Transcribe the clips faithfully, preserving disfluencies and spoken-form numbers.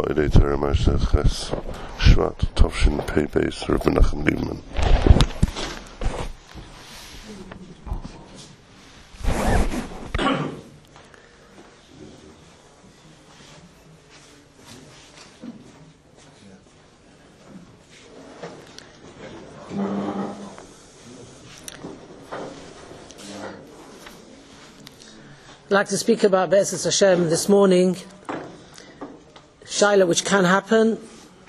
Friday, Torah Marsha Ches Shvat Tovshin Pei Beis Rabbi Nachum Liebman. I'd like to speak about Be'ezus Hashem this morning. Shaila, which can happen.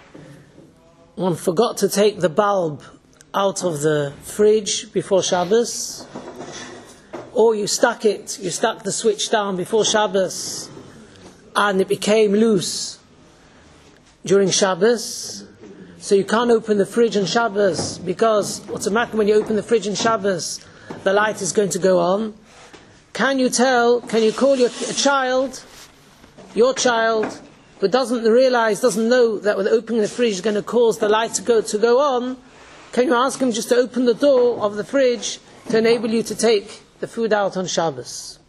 One forgot to take the bulb out of the fridge before Shabbos, or you stuck it, you stuck the switch down before Shabbos, and it became loose during Shabbos. So you can't open the fridge on Shabbos, because automatically when you open the fridge on Shabbos, the light is going to go on. Can you tell, can you call your a child, your child, who doesn't realize, doesn't know that with opening the fridge is going to cause the light to go to go on, can you ask him just to open the door of the fridge to enable you to take the food out on Shabbos?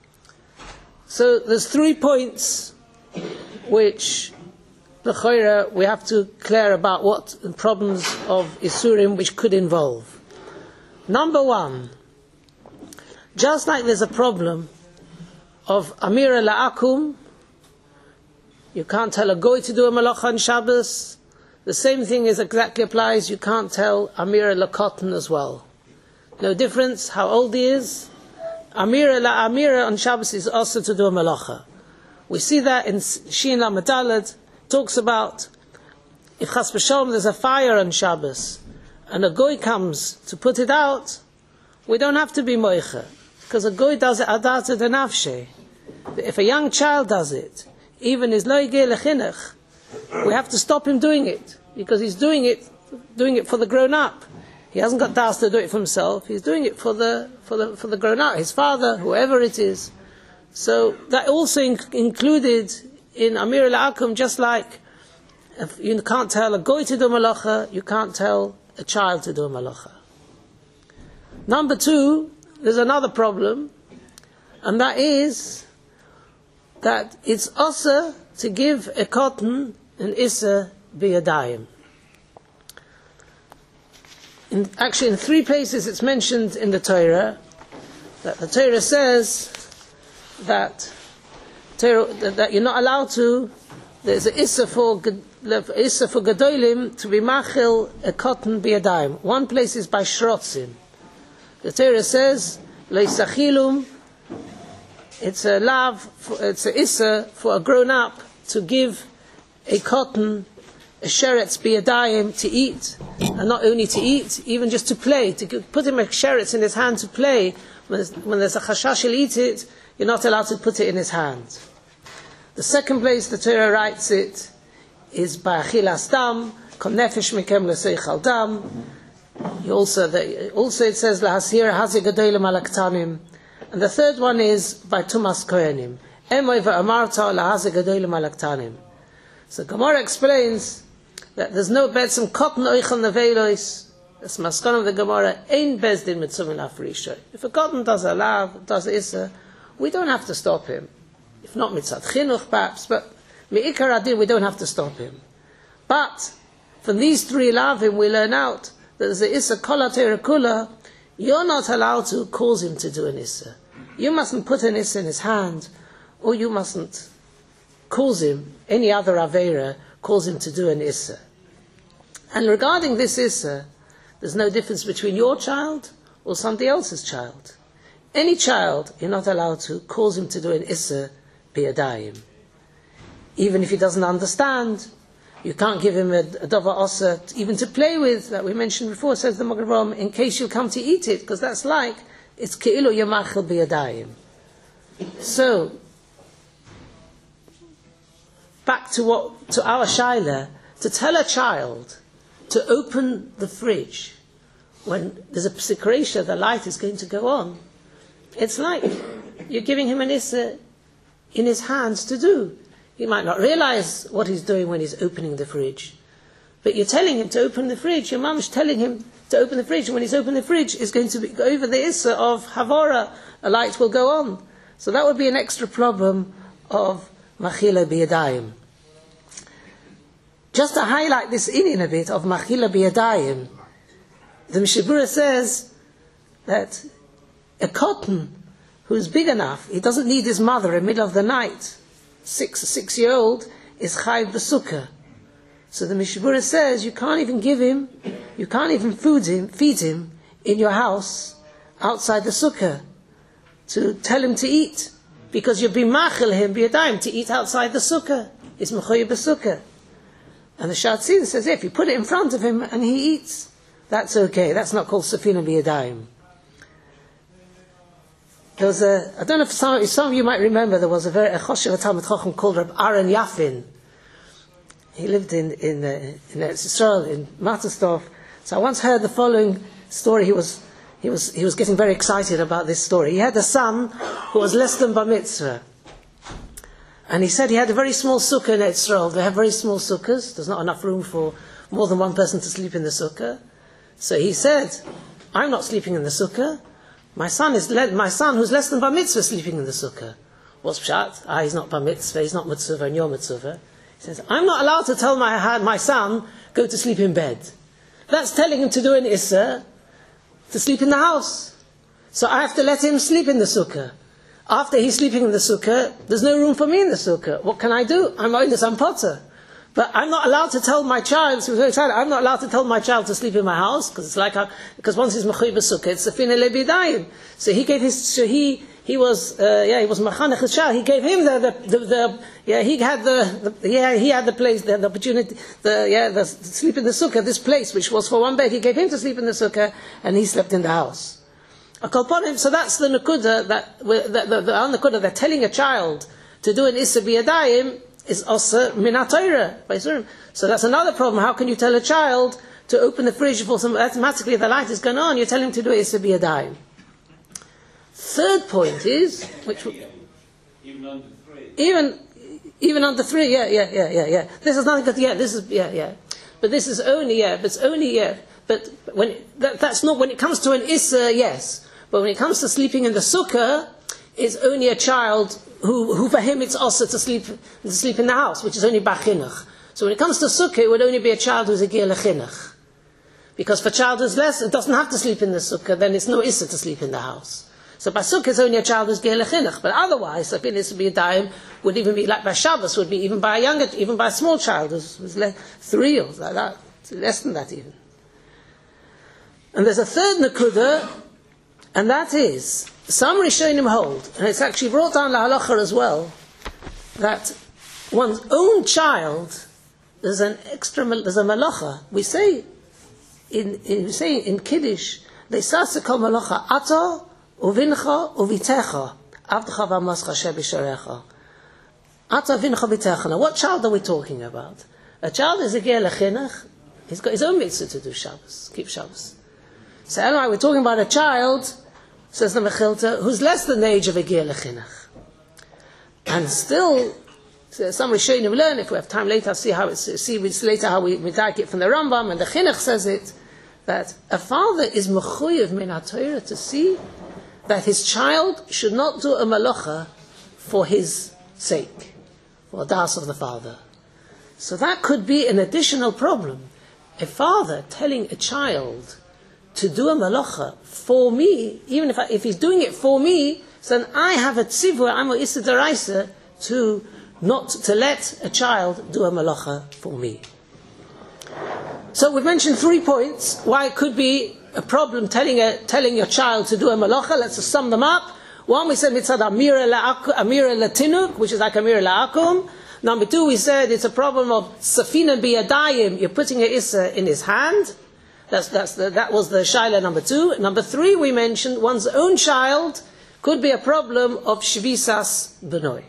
So there's three points which l'choira we have to clear about what problems of Isurim which could involve. Number one, just like there's a problem of Amira La'akum, you can't tell a goy to do a malacha on Shabbos, the same thing is exactly applies, you can't tell Amira La'kotten as well. No difference how old he is. Amira La'amira on Shabbos is also to do a malacha. We see that in Shin Lamadalad, talks about if Chas v'Shalom there's a fire on Shabbos and a goy comes to put it out, we don't have to be moicha. Because a goy does it adata denafshe. If a young child does it, even his lo yigeh lechinuch, we have to stop him doing it, because he's doing it, doing it for the grown up. He hasn't got das to do it for himself. He's doing it for the for the for the grown up, his father, whoever it is. So that also in, included in Amir La'akum, just like if you can't tell a goy to do malacha, you can't tell a child to do a malacha. Number two, there's another problem, and that is that it's also to give a cotton an issa biyadayim. In, actually, in three places it's mentioned in the Torah that the Torah says that Torah, that you're not allowed to. There's an issa for issa for gadolim to be machil a cotton biyadayim. One place is by shrotzim. The Torah says, Leisachilum, it's a lav, it's a issa for a grown up to give a cotton, a sheretz biyadayim to eat, and not only to eat, even just to play, to give, put him a sheretz in his hand to play. When there's, when there's a chashash he'll eat it, you're not allowed to put it in his hand. The second place the Torah writes it is by achilas dam, kol nefesh mikem l'seichal dam. You also, the, also it says lahasir hazi gadolim alaktanim, and the third one is by tumas kohenim. Emoy va'amarta lahazi gadolim alaktanim. So Gemara explains that there's no betzim cotton oichel nevelos. It's maskan of the Gemara ein bezdin mitzum afrisha. If a cotton does a lav, does a issa, we don't have to stop him. If not mitzat chinuch perhaps, but meikar adin we don't have to stop him. But from these three lavim we learn out there's a issa kola terakula, you're not allowed to cause him to do an issa. You mustn't put an issa in his hand, or you mustn't cause him, any other aveira, cause him to do an issa. And regarding this issa, there's no difference between your child or somebody else's child. Any child, you're not allowed to cause him to do an issa biyadayim. Even if he doesn't understand, you can't give him a, a dava osa even to play with, that we mentioned before, says the Magen Avraham, in case you come to eat it, because that's like, it's ke'ilu yamachil biyadayim. So, back to what, to our shaila, to tell a child to open the fridge when there's a psikresha, the light is going to go on, it's like you're giving him an issa in his hands to do. He might not realize what he's doing when he's opening the fridge, but you're telling him to open the fridge. Your mum's telling him to open the fridge, and when he's opening the fridge, it's going to be over the issa of havora, a light will go on. So that would be an extra problem of machila biyadayim. just to highlight this in a bit of Machila Biyadayim, the Mishnah Berurah says that a cotton who's big enough, he doesn't need his mother in the middle of the night. Six, a six-year-old is Chayv B'Sukkah. So the Mishnah Berurah says you can't even give him, you can't even feed him, feed him in your house outside the sukkah to tell him to eat, because you'll be machil him biyadayim to eat outside the sukkah. It's mechoyev b'sukkah. And the Shatzin says if you put it in front of him and he eats, that's okay. That's not called safina biyadayim. There was a, I don't know if some, if some of you might remember, there was a very a choshev Talmid Chacham called Reb Aaron Yafin. He lived in in uh, in Eretz Yisrael in Matterstov. So I once heard the following story. He was he was he was getting very excited about this story. He had a son who was less than bar mitzvah, and he said he had a very small sukkah in Eretz Yisrael. They have very small sukkahs. There's not enough room for more than one person to sleep in the sukkah. So he said, "I'm not sleeping in the sukkah. My son is le- my son who's less than bar mitzvah sleeping in the sukkah." What's pshat? Ah, he's not bar mitzvah. He's not mitzvah, and you're mitzvah. He says, "I'm not allowed to tell my my son go to sleep in bed. That's telling him to do an issa, to sleep in the house. So I have to let him sleep in the sukkah. After he's sleeping in the sukkah, there's no room for me in the sukkah. What can I do? I'm only some potter. But I'm not allowed to tell my child, so he was very excited, I'm not allowed to tell my child to sleep in my house, because it's like, a, because once he's mechuyev b'sukkah, it's a fina lebidayim. So he gave his, so he, he was, uh, yeah, he was machanech his child. He gave him the, the, the, the yeah, he had the, the, yeah, he had the place, the, the opportunity, the, yeah, the, the sleep in the sukkah, this place, which was for one bed. He gave him to sleep in the sukkah, and he slept in the house. So that's the nakuda, that, the, the, the nakuda, they're telling a child to do an issa biyadayim, is also minat Torah by Surim. So that's another problem. How can you tell a child to open the fridge for some, automatically the light is going on, you're telling him to do it, issa biyadayim. Third point is, which even under three, even even under three, yeah, yeah, yeah, yeah, yeah. This is nothing. But yeah, this is yeah, yeah. But this is only yeah. But it's only yeah. But when that, that's not when it comes to an issa, yes. But when it comes to sleeping in the sukkah, it's only a child who, who for him it's also to sleep to sleep in the house, which is only bachinuch. So when it comes to sukkah, it would only be a child who's a gir lechinuch. Because for a child who's less, it doesn't have to sleep in the sukkah, then it's no issa to sleep in the house. So by sukkah it's only a child who's gir lechinuch. But otherwise, I feel this would be a dime, would even be like by Shabbos, would be even by a younger, even by a small child who's, who's less, three or like that, less than that even. And there's a third nakuda, and that is, some Rishonim hold, and it's actually brought down la halacha as well, that one's own child, there's an extra, there's a malacha. We say in, in we say in Kiddush, leisasa kol malacha ato uvincha uvitecha avdecha v'amascha shebisharecha. Ato uvincha uvitecha. Now, what child are we talking about? A child is a ger lechinuch. He's got his own mitzvah to do Shabbos, keep Shabbos. So anyway, we're talking about a child, says the Mechilta, who's less than the age of a ger lechinuch. And still, so some Rishonim learn, if we have time later, I'll see how it's, see later how we medayek it from the Rambam, and the Chinuch says it, that a father is mechuyev min haTorah to see that his child should not do a malacha for his sake, for the das of the father. So that could be an additional problem. A father telling a child to do a malacha for me, even if I, if he's doing it for me, so then I have a tzivur, I'm a issa deraisa, to not to let a child do a malacha for me. So we've mentioned three points why it could be a problem telling a, telling your child to do a malacha. Let's just sum them up. One, we said mitzad amira latinuk, which is like amira la'akum. Number two, we said it's a problem of safina biyadayim. You're putting a issa in his hand. That's, that's the, that was the shaila number two. Number three, we mentioned one's own child could be a problem of shvisas benoi.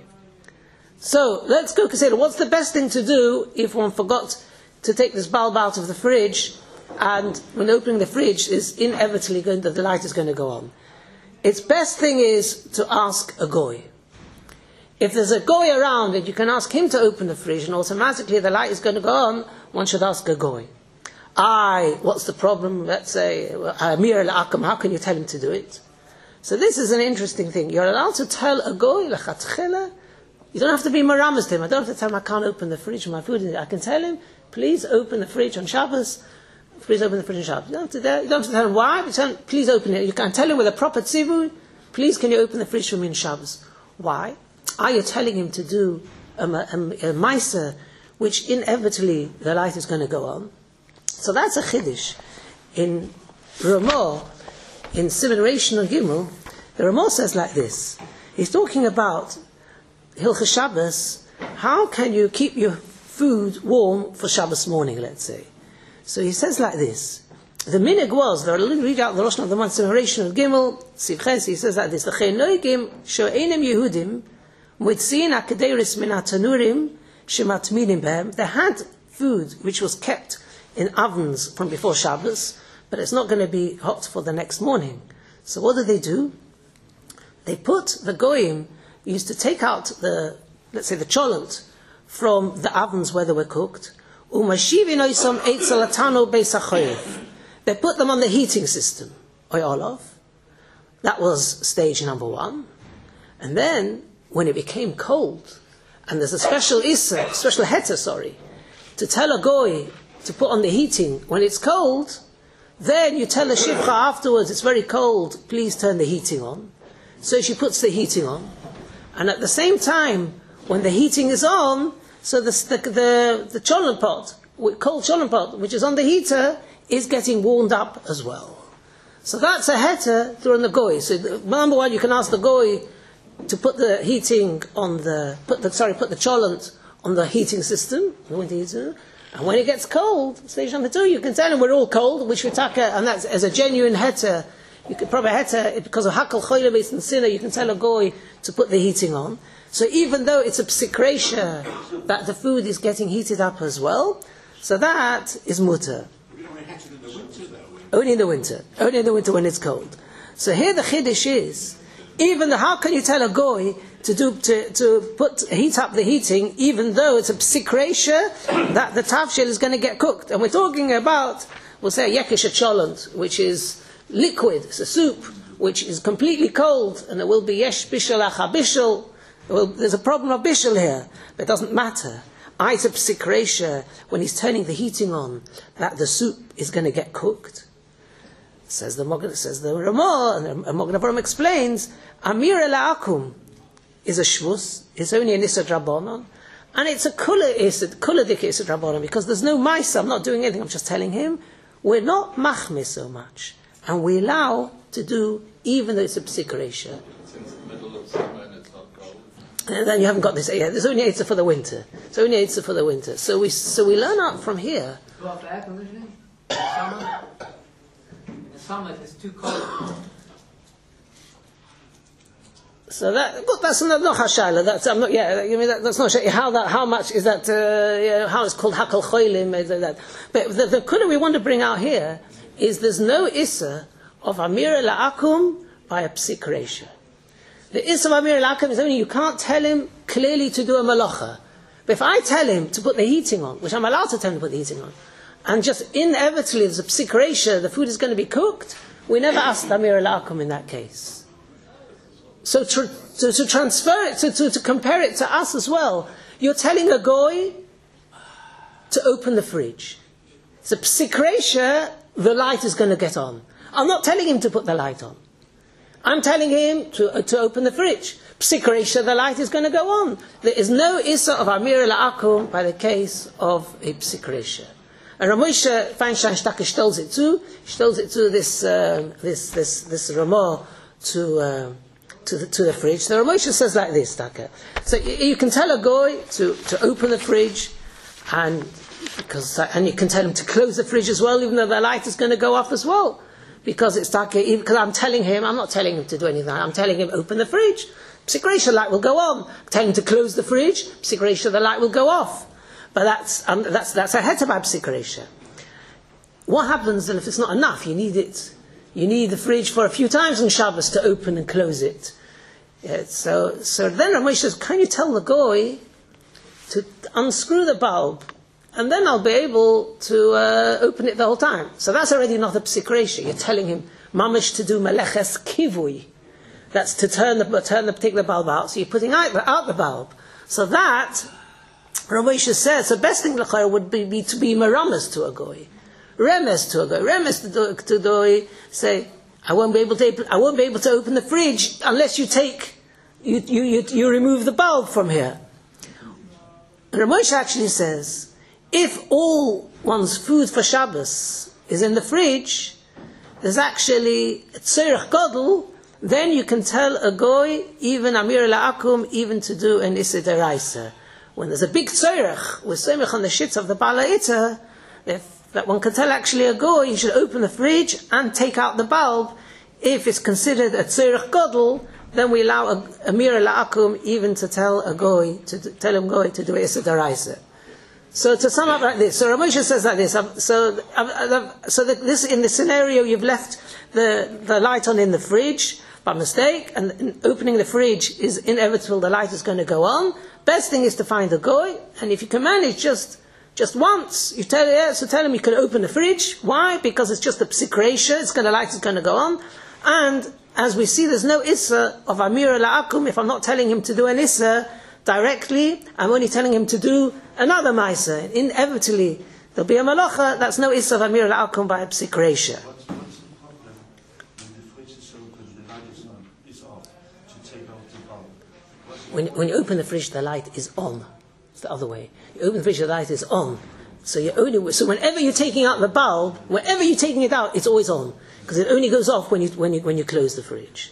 So let's go consider what's the best thing to do if one forgot to take this bulb out of the fridge, and when opening the fridge is inevitably going to, the light is going to go on. Its best thing is to ask a goy. If there's a goy around and you can ask him to open the fridge and automatically the light is going to go on, one should ask a goy. I, what's the problem? Let's say, Amir al-Akam, how can you tell him to do it? So this is an interesting thing. You're allowed to tell a goy, l'chatchila, You don't have to be maramas to him. I don't have to tell him I can't open the fridge with my food in it. I can tell him, please open the fridge on Shabbos. Please open the fridge on Shabbos. You don't have to, you don't have to tell him why, but tell him, please open it. You can tell him with a proper tzivui, please can you open the fridge for me on Shabbos. Why? Are you telling him to do a, a, a meiser, which inevitably the light is going to go on? So that's a chiddush. In Ramah, in Siman Reish and Gimel, the Ramah says like this. He's talking about Hilchos Shabbos. How can you keep your food warm for Shabbos morning, let's say? So he says like this. The minig was, the read out the Rosh of the month, Siman Reish and Gimel, Sivches, he says like this. The Chenoigim sho'enim Yehudim mitzin akadeiris min hatanurim shematminim behem. They had food which was kept in ovens from before Shabbos, but it's not going to be hot for the next morning. So what do they do? They put the goyim used to take out the, let's say, the cholent from the ovens where they were cooked. They put them on the heating system. That was stage number one. And then, when it became cold, and there's a special issa, special heter, sorry, to tell a goy to put on the heating when it's cold, then you tell the shivcha afterwards, it's very cold, please turn the heating on. So she puts the heating on. And at the same time, when the heating is on, so the the the, the cholent pot, cold cholent pot, which is on the heater, is getting warmed up as well. So that's a heter during the goy. So the, number one, you can ask the goy to put the heating on the put the sorry put the cholent on the heating system, the winter heater. And when it gets cold, stage number two, you can tell him we're all cold, which we taka, and that's as a genuine heter. You could probably heter because of hakal choyle based in sinner. You can tell a goy to put the heating on. So even though it's a psikresha that the food is getting heated up as well, so that is mutter. Only in the winter. Only in the winter when it's cold. So here the chiddush is, even though, how can you tell a goy to do to to put heat up the heating, even though it's a psikresha that the tavshil is going to get cooked? And we're talking about, we'll say, yekish cholent, which is liquid, it's a soup, which is completely cold, and there will be yesh bishul acha bishul. Well, there's a problem of bishul here, but it doesn't matter. It's a psikresha when he's turning the heating on that the soup is going to get cooked. Says the Mogen, says the Ramah, and the Mogen Avraham explains, Amir Ela'akum is a shvus, it's only an Issa Drabonon, and it's a kula Issa, kula dik Issa Drabonon, because there's no mice, I'm not doing anything, I'm just telling him, we're not machmis so much, and we allow to do, even though it's a psikresha. Since the middle of summer and it's not cold. And then you haven't got this, yeah, there's only Eitzah for the winter. It's only Eitzah for the winter. So we, so we learn out from here. Go off the air conditioning in the summer. In the summer it's too cold. So that, but that's not, not hashayla. That's I'm not. Yeah, you mean that, that's not how that. How much is that? Uh, you know, how it's called hakal cholim. That. But the, the kula we want to bring out here is there's no issa of amir la'akum by a psikresha. The issa of amir la'akum is only you can't tell him clearly to do a malacha. But if I tell him to put the heating on, which I'm allowed to tell him to put the heating on, and just inevitably there's a psikresha, the food is going to be cooked, we never ask amir la'akum in that case. So to, to, to transfer it, to, to, to compare it to us as well, you're telling a goy to open the fridge. It's a psikresha, the light is going to get on. I'm not telling him to put the light on. I'm telling him to, uh, to open the fridge. Psikresha, the light is going to go on. There is no issa of amir la'akum by the case of a psikresha. And Ramosha Feinstein Shtaka stolz it to, stolz it to this, uh, this, this, this Ramah to, uh, To the, to the fridge. The Ramosha says like this, Taka. So you, you can tell a goy to, to open the fridge, and because and you can tell him to close the fridge as well, even though the light is going to go off as well, because it's Taka. Because I'm telling him, I'm not telling him to do anything. I'm telling him open the fridge. Psikresha, light will go on. I'm telling him to close the fridge. Psikresha, the light will go off. But that's um, that's that's a heter by psikresha. What happens then if it's not enough? You need it. You need the fridge for a few times on Shabbos to open and close it. Yeah, so, so then Ramesh says, can you tell the goy to unscrew the bulb, and then I'll be able to uh, open it the whole time. So that's already not a psikresha. You're telling him mamish to do meleches kivui. That's to turn the turn the particular bulb out. So you're putting out the, out the bulb. So that, Rav Moshe says, the best thing l'chayr would be, be to be merames to a goy. Remes to a goy. Remes to do, to do say, I won't be able to I won't be able to open the fridge unless you take you you you, you remove the bulb from here. And Rav Moshe actually says, if all one's food for Shabbos is in the fridge, there's actually a tzorech gadol, then you can tell a goy, even amir la'akum, even to do an issa deraisa. When there's a big tzorech, with soimech on the shitz of the Baal HaItter, that one can tell actually a goy, you should open the fridge and take out the bulb. If it's considered a tzorech gadol, then we allow a, a mira la'akum even to tell a goy, to do, tell him goy to do issa deraisa. So to sum up like this, so Rav Moshe says like this, so so that this, in the scenario, you've left the, the light on in the fridge by mistake, and opening the fridge is inevitable, the light is going to go on. Best thing is to find a goy, and if you can manage just Just once, you tell yeah, so tell him you can open the fridge. Why? Because it's just a psikresha, it's going to light is going to go on. And as we see, there's no issa of amira la'akum. If I'm not telling him to do an issa directly, I'm only telling him to do another ma'isa. Inevitably, there'll be a malacha. That's no issa of amira la'akum by a psikresha. What's, what's the problem when the fridge is open, the light is on, is off, to take out the bulb? When when you open the fridge, the light is on. It's the other way. You open the fridge, the light is on. So you only so whenever you're taking out the bulb, whenever you're taking it out, it's always on, because it only goes off when you when you when you close the fridge.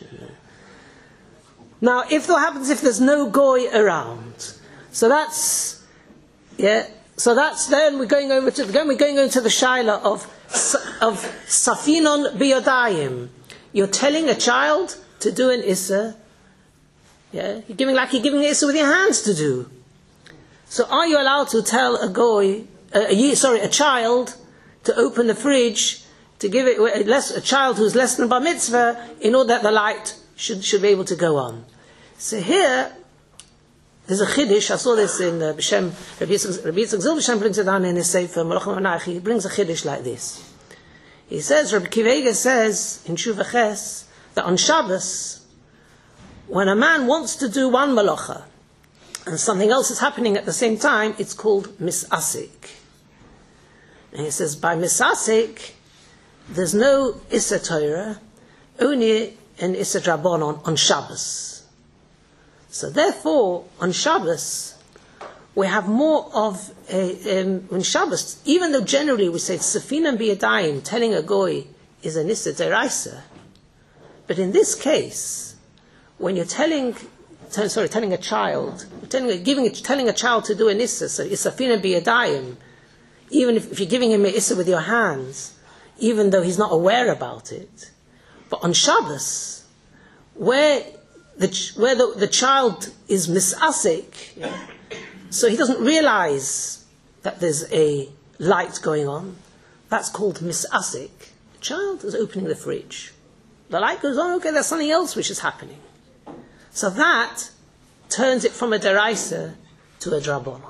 Now, if what happens if there's no goy around, so that's yeah. So that's then we're going over to then we're going into the shaila of of safinon biyodayim. You're telling a child to do an issa. Yeah, you're giving like you're giving an issa with your hands to do. So are you allowed to tell a goy, a, a, sorry, a child to open the fridge, to give it a, less, a child who's less than bar mitzvah, in order that the light should, should be able to go on? So here, there's a chiddush. I saw this in uh, B'Shem, Rabbi Yitzchak Zilbershem brings it down in his Sefer, Malachim Anach. He brings a chiddush like this. He says, Rabbi Kivega says, in Shuvah Ches, that on Shabbos, when a man wants to do one malacha, and something else is happening at the same time, it's called misasik. And he says, by misasik, there's no issa Torah, only an issa drabonon on Shabbos. So therefore, on Shabbos, we have more of a, um, on Shabbos, even though generally we say, Safina biyadayim, telling a goy is an issa deraisa, but in this case, when you're telling sorry, telling a child, telling, giving a, telling a child to do an issa, so isafina biyadayim, even if, if you're giving him an issa with your hands, even though he's not aware about it. But on Shabbos, where the where the, the child is misasik, yeah, so he doesn't realize that there's a light going on, that's called misasik. The child is opening the fridge. The light goes on, okay, there's something else which is happening. So that turns it from a deraisa to a drabonon.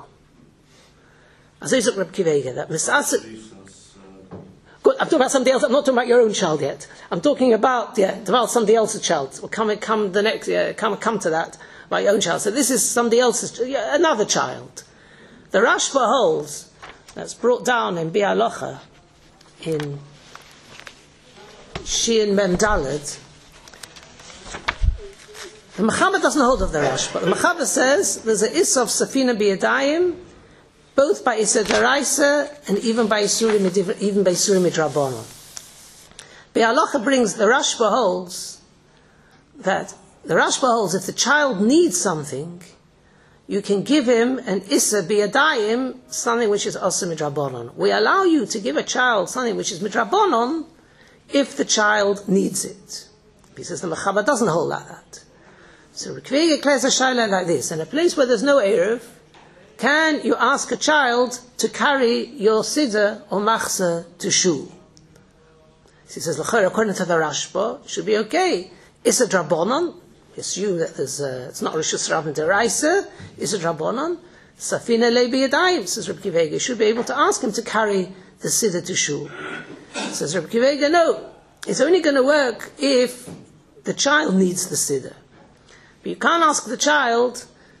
As I said, Reb Kivega, that misasik. Good. I'm talking about somebody else. I'm not talking about your own child yet. I'm talking about yeah, about somebody else's child. We'll come, come the next, yeah, come, come to that about your own child. So this is somebody else's, yeah, another child. The Rashba holds that's brought down in Bialocha in Shin Mem Daled. The Mechaber doesn't hold of the Rashba. The Mechaber says there's a issa of Safina biyadayim, both by issa deraisa and even by isurim even by isurim midrabanan. Bialocha brings the Rashba holds that the Rashba holds if the child needs something, you can give him an issa biyadayim, something which is also midrabanan. We allow you to give a child something which is midrabanan if the child needs it. He says the Mechaber doesn't hold like that. So Rikvega declares a shayla like this: in a place where there's no eruv, can you ask a child to carry your siddur or machzah to shul? He says, according to the Rashba, it should be okay. It's a drabonon. We assume that there's a, it's not rishus rabban deraisa. It's a drabonon. Safina le biyadayim, says Reb Kivega. You should be able to ask him to carry the siddur to shul. Says Reb Kivega, no. It's only going to work if the child needs the siddur. But you can't ask the child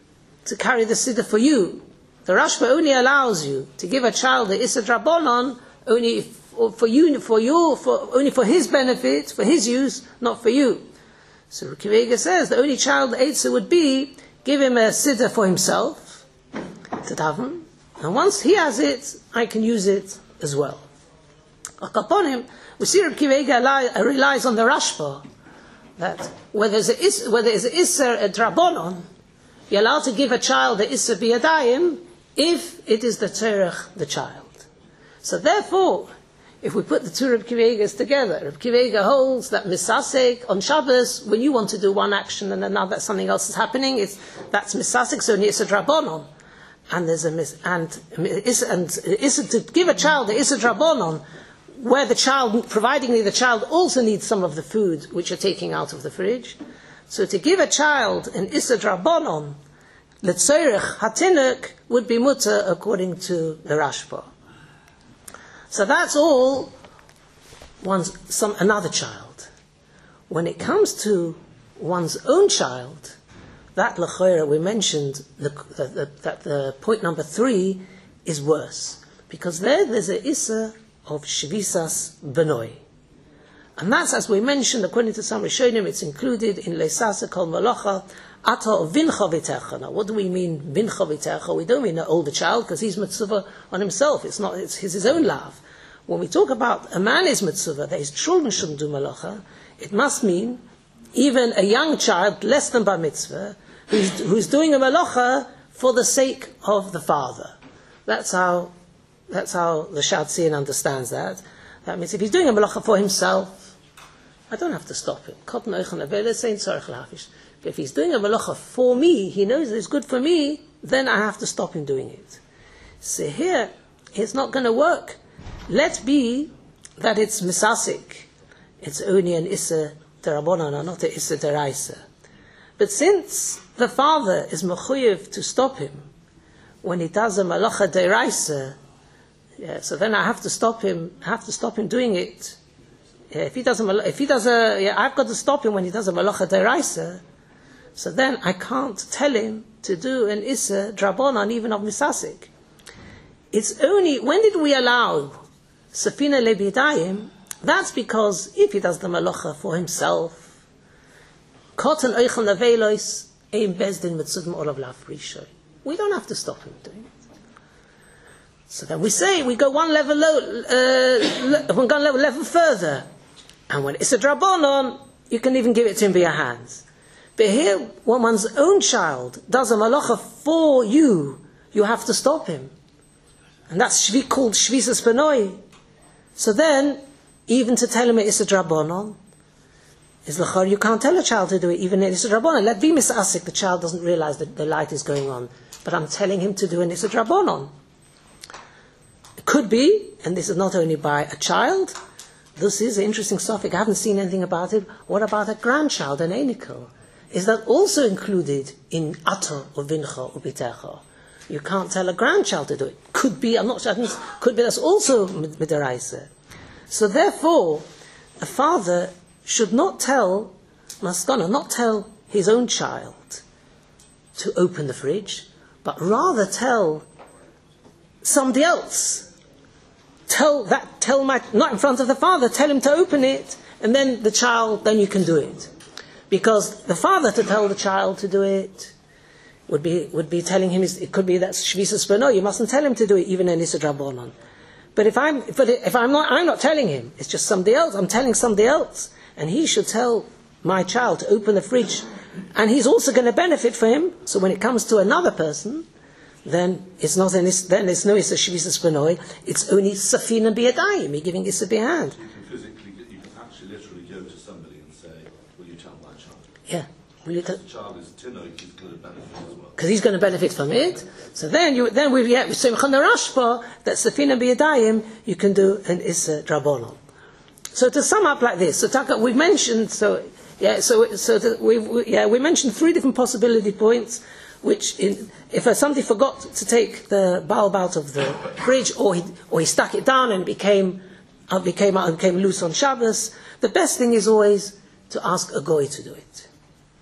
to carry the siddur for you. The Rashba only allows you to give a child the Issa Drabonon only for you, for your, for only for his benefit, for his use, not for you. So Rabbi Akiva says the only child the Eitzah would be give him a siddur for himself to daven, and once he has it, I can use it as well. Upon him, we see Rabbi Akiva relies on the Rashba that where there's a is, where there's a Issa a Drabonon, you're allowed to give a child the Issa biyadayim if it is the tzorech the child. So therefore, if we put the two Reb Akiva Eigas together, Reb Akiva Eiga holds that misasek on Shabbos, when you want to do one action and another, something else is happening, it's, that's misasek, so it's a drabonon. And there's a mis, and, is, and is to give a child the is a drabonon, where the child, providing the child also needs some of the food which you're taking out of the fridge. So to give a child an is a drabonon, the tzorech hatinuk would be mutter according to the Rashba. So that's all one's some another child. When it comes to one's own child, that l'choira we mentioned the, the, the, that the point number three is worse, because there there's a issa of shvisas benoi, and that's, as we mentioned, according to some Rishonim, it's included in leisasa kol malacha ata vincha v'techa. Now, what do we mean vincha v'techa? We don't mean an older child, because he's mitzvah on himself. It's not. It's his, his own lav. When we talk about a man is mitzvah, that his children shouldn't do malacha, it must mean even a young child, less than bar mitzvah, who's, who's doing a malacha for the sake of the father. That's how. That's how the Shatzian understands that. That means if he's doing a malacha for himself, I don't have to stop him. If he's doing a malacha for me, he knows it's good for me, then I have to stop him doing it. So here, it's not going to work. Let be that it's misasik. It's only an issa derabonan, not an issa deraisa. But since the father is mechuyev to stop him when he does a malacha deraisa, yeah, so then I have to stop him. I have to stop him doing it. Yeah, if he does a, if he does a, yeah, I've got to stop him when he does a malacha deraisa. So then I can't tell him to do an issa drabonan even of misasik. It's only when did we allow safina lebidayim? That's because if he does the malacha for himself, kotan oichel navelos ein bezdin mitzvim olav lafrishoy. We don't have to stop him doing it. So then we say, we go one level low, uh, one level, level further. And when it's a drabonon, you can even give it to him by your hands. But here, when one's own child does a malacha for you, you have to stop him. And that's shvi, called shvisas benoi. So then, even to tell him it's a drabonon, is l'chor, you can't tell a child to do it, even if it's a drabonon. Let be misasik, the child doesn't realize that the light is going on. But I'm telling him to do an it's a drabonon. Could be, and this is not only by a child, this is an interesting topic, I haven't seen anything about it. What about a grandchild, an enikel? Is that also included in ato or vincha or bitecha? You can't tell a grandchild to do it. Could be, I'm not sure, could be that's also midaraisa. So therefore, a father should not tell, maskana, not tell his own child to open the fridge, but rather tell somebody else. Tell that, tell my, not in front of the father, tell him to open it, and then the child, then you can do it. Because the father to tell the child to do it would be, would be telling him, it could be that's shvisas benoi, you mustn't tell him to do it, even in Issa Drabonon. But if I'm, but if I'm not, I'm not telling him, it's just somebody else, I'm telling somebody else, and he should tell my child to open the fridge, and he's also going to benefit for him, so when it comes to another person, then it's not an is, then it's no issa shvisas benoi. It's only safina biyadayim. You're giving issa bihand. You can physically, you can actually literally go to somebody and say, "Will you tell my child?" Yeah, will you tell? The child is tinoi, he's going to benefit as well. Because he's going to benefit from it. So then you then we yeah, so chana rashba that safina biyadayim you can do an issa drabonon. So to sum up like this, so Taka, we mentioned so yeah so so the, we, we yeah we mentioned three different possibility points. Which, in, if somebody forgot to take the bulb out of the fridge, or he or he stuck it down and it became uh, became uh, became loose on Shabbos, the best thing is always to ask a goy to do it.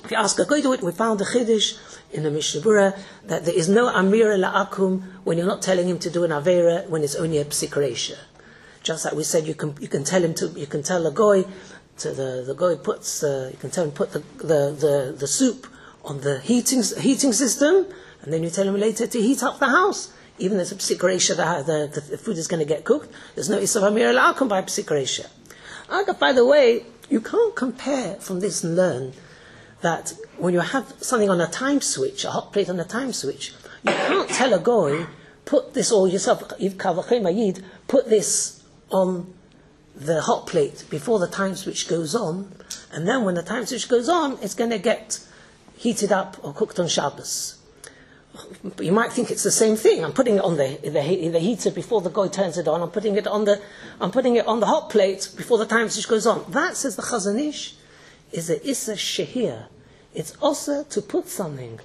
If you ask a guy to it, we found a chiddush in the Mishnah Berurah that there is no amira la'akum when you're not telling him to do an avera when it's only a psik reisha. Just like we said, you can you can tell him to you can tell a guy to the the guy puts uh, you can tell him put the, the the the soup on the heating heating system, and then you tell him later to heat up the house. Even there's a psik reisha, the, the the food is going to get cooked. There's no isav amira la'akum by psik reisha. By the way, you can't compare from this and learn that when you have something on a time switch, a hot plate on a time switch, you can't tell a goy, put this, or yourself, put this on the hot plate before the time switch goes on, and then when the time switch goes on, it's going to get heated up or cooked on Shabbos. You might think it's the same thing. I'm putting it on the, the, the heater before the goy turns it on. I'm putting it on the I'm putting it on the hot plate before the time switch goes on. That, says the Chazon Ish, is a issa shehir. It's also to put something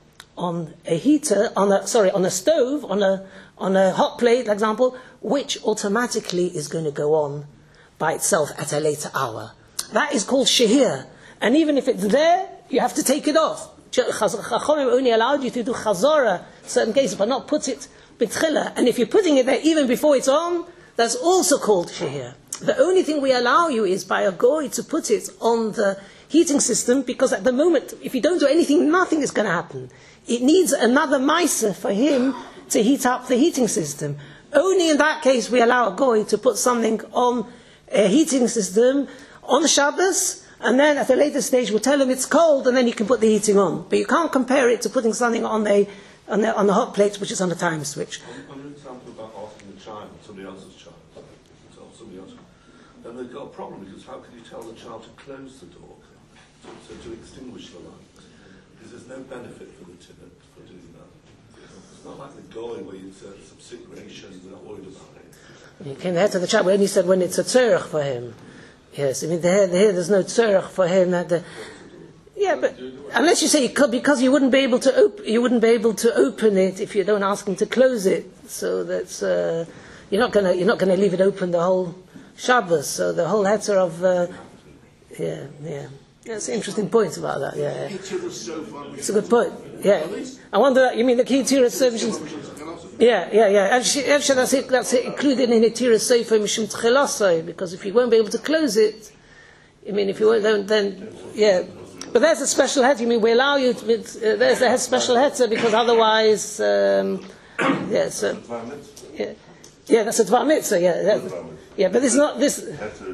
on a heater, on a sorry, on a stove, on a on a hot plate, for example, which automatically is going to go on by itself at a later hour. That is called shehir. And even if it's there, you have to take it off. Chachamim only allowed you to do chazara in certain cases, but not put it b'tchila. And if you're putting it there even before it's on, that's also called shehir. The only thing we allow you is by a goy to put it on the heating system, because at the moment, if you don't do anything, nothing is going to happen. It needs another meiser for him to heat up the heating system. Only in that case we allow a goy to put something on a heating system on Shabbos, and then at a later stage we'll tell him it's cold, and then you can put the heating on. But you can't compare it to putting something on a on the, on the hot plate, which is on a time switch. On an example about asking the child, somebody else's child, so somebody else, then they've got a problem, because how can you tell the child to close the door, so, so to extinguish the light? Because there's no benefit for the tenant for doing that. It's not like the goy where you say some situations that are worried about it. He came there to the child when he said when it's a tzorech for him. Yes, I mean there, there there's no tzorech for him. That the, yeah, but unless you say you could, because you wouldn't be able to op- you wouldn't be able to open it if you don't ask him to close it. So that's uh, you're not gonna you're not gonna leave it open the whole Shabbos. So the whole heter of uh, yeah yeah. That's an interesting point about that. Yeah, yeah. It's a good point. Yeah, I wonder. You mean the key tiras services? Yeah, yeah, yeah. Actually, actually that's it. That's it included in the tiras sefer mishum tchilasai, because if you won't be able to close it, I mean, if you won't, then, then yeah. But there's a special heter. You mean we allow you? To, uh, there's a special heter because otherwise, um, yeah. So, yeah, yeah. That's a dvar mitzvah. Yeah, that, yeah. But it's not this.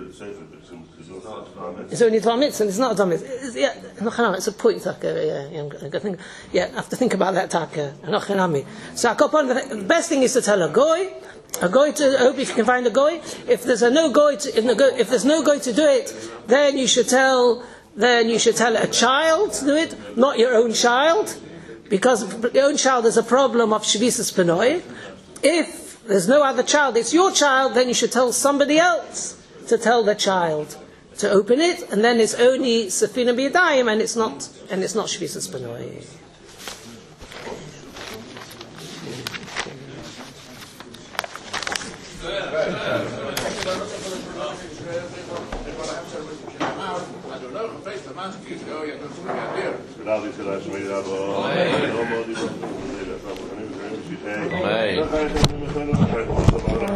It's only dvar mitzvah, and it's not a dvar mitzvah. It's, yeah, it's a point. Yeah, yeah, yeah, I have to think about that. Taka. So the best thing is to tell a goy, a goy to. I hope if you can find a goy. If there's a no goy, to, if, no, if there's no goy to do it, then you should tell. Then you should tell a child to do it, not your own child, because your own child is a problem of shvisas penoi. If there's no other child, it's your child, then you should tell somebody else to tell the child to open it, and then it's only sefina b'yadayim, and it's not and it's not shvisas penoi. Amen.